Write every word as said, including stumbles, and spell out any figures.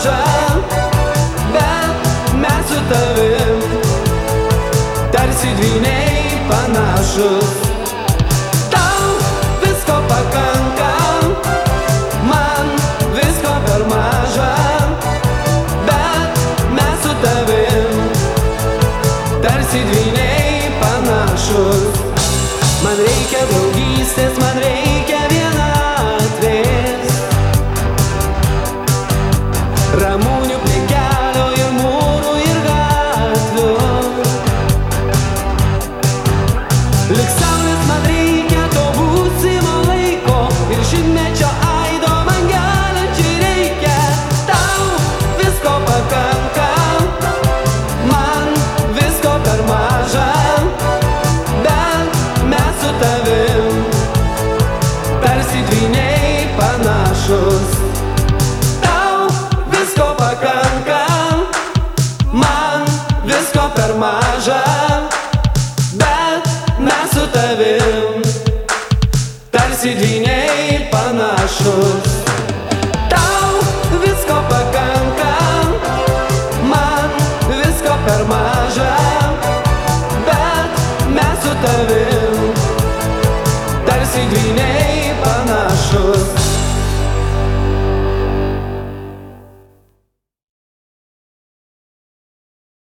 maža, bet mes su tavim tarsi dvyniai panašus. Tau visko pakanka, man visko per maža, bet mes su tavim tarsi dvyniai panašus. Man reikia draugystės, man reikia vienatvės, ramūnių prie kelio ir mūrų ir gatvių. Lik saulės man reikia to būsimo laiko ir šimtmečio aido man geliančiai reikia. Tau visko pakanka, man visko per maža, bet mes su tavim tarsi dvyniai panašus. Tau visko pakanka, man visko per maža, bet mes su tavim tarsi dvyniai panašus. Tau visko pakanka, man visko per maža,